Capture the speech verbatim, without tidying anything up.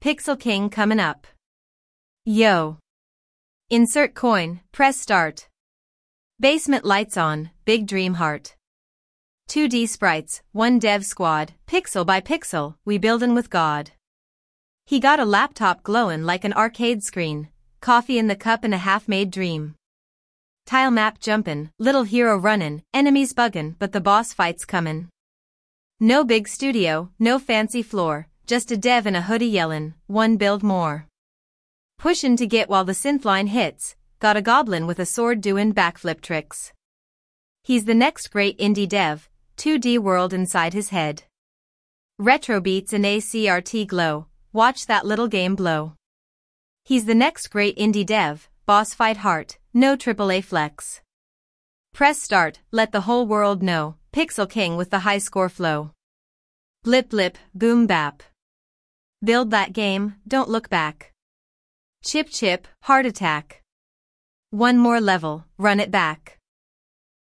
Pixel King coming up. Yo. Insert coin, press start. Basement lights on, big dream heart. two D sprites, one dev squad, pixel by pixel, we buildin' with God. He got a laptop glowin' like an arcade screen, coffee in the cup and a half-made dream. Tile map jumpin', little hero runnin', enemies buggin', but the boss fight's comin'. No big studio, no fancy floor, just a dev in a hoodie yellin', one build more. Pushin' to get while the synth line hits, got a goblin with a sword doin' backflip tricks. He's the next great indie dev, two D world inside his head. Retro beats and A C R T glow, watch that little game blow. He's the next great indie dev, boss fight heart, no triple A flex. Press start, let the whole world know, Pixel King with the high score flow. Blip blip, boom bap. Build that game, don't look back. Chip chip, heart attack. One more level, run it back.